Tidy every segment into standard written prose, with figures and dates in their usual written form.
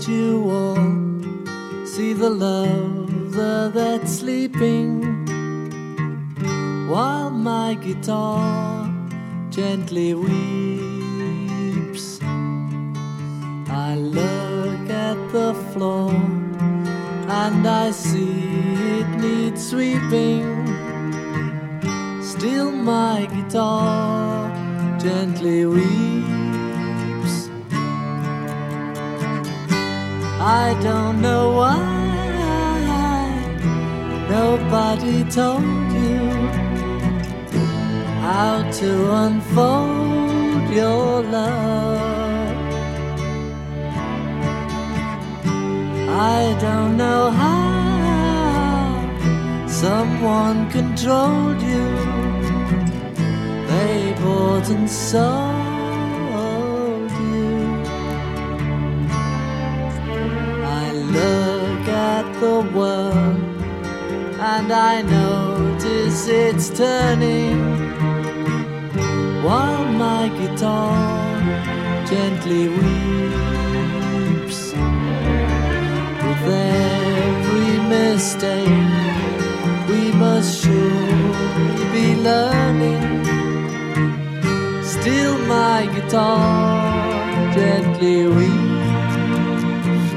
you all see the lover that's sleeping, while my guitar gently weeps. I look at the floor and I see it needs sweeping. Still my guitar gently weeps. I don't know why nobody told you how to unfold your love. I don't know how someone controlled you. They bought and sold you. I look at the world and I notice it's turning, while my guitar gently weeps. With every mistake we must surely be learning. Still my guitar gently weeps.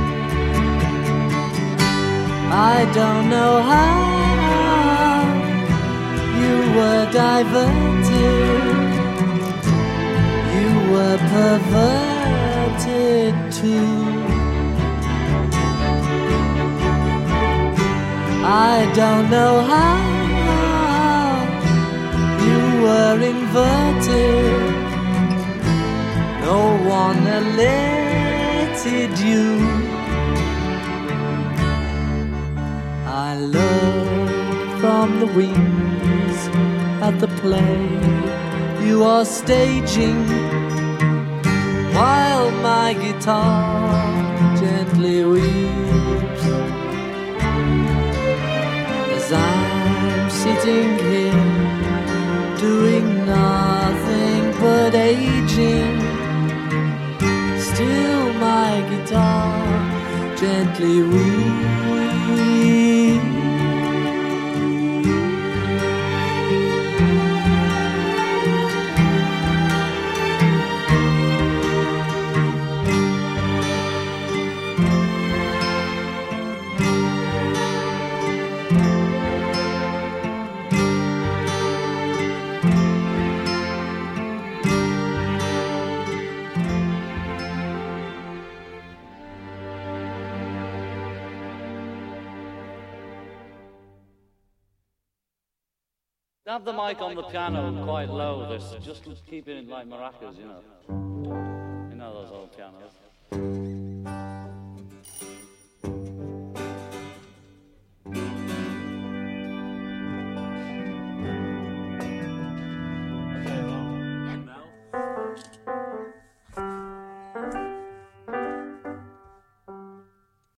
I don't know how you were diverted, you were perverted too. I don't know how you were inverted. No one alerted you. I look from the wings at the play you are staging, while my guitar gently weeps. As I'm sitting here doing nothing but aging, still my guitar gently weeps. Have the mic on the piano quite low. Just keep it like maracas, you know. You know those old pianos.